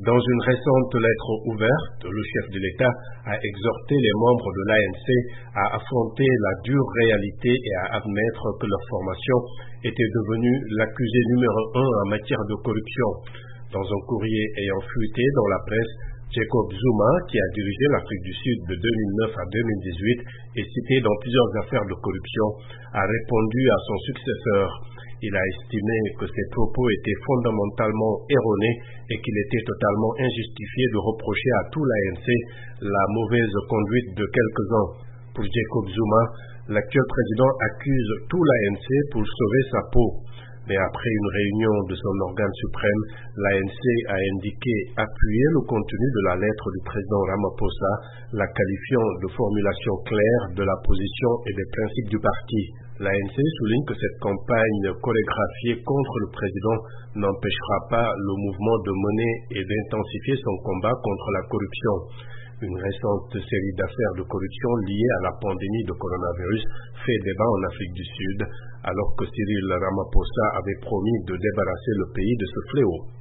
Dans une récente lettre ouverte, le chef de l'État a exhorté les membres de l'ANC à affronter la dure réalité et à admettre que leur formation était devenue l'accusé numéro 1 en matière de corruption. Dans un courrier ayant fuité dans la presse, Jacob Zuma, qui a dirigé l'Afrique du Sud de 2009 à 2018 et cité dans plusieurs affaires de corruption, a répondu à son successeur. Il a estimé que ses propos étaient fondamentalement erronés et qu'il était totalement injustifié de reprocher à tout l'ANC la mauvaise conduite de quelques-uns. Pour Jacob Zuma, l'actuel président accuse tout l'ANC pour sauver sa peau. Mais après une réunion de son organe suprême, l'ANC a indiqué appuyer le contenu de la lettre du président Ramaphosa, la qualifiant de formulation claire de la position et des principes du parti. L'ANC souligne que cette campagne chorégraphiée contre le président n'empêchera pas le mouvement de mener et d'intensifier son combat contre la corruption. Une récente série d'affaires de corruption liées à la pandémie de coronavirus fait débat en Afrique du Sud, alors que Cyril Ramaphosa avait promis de débarrasser le pays de ce fléau.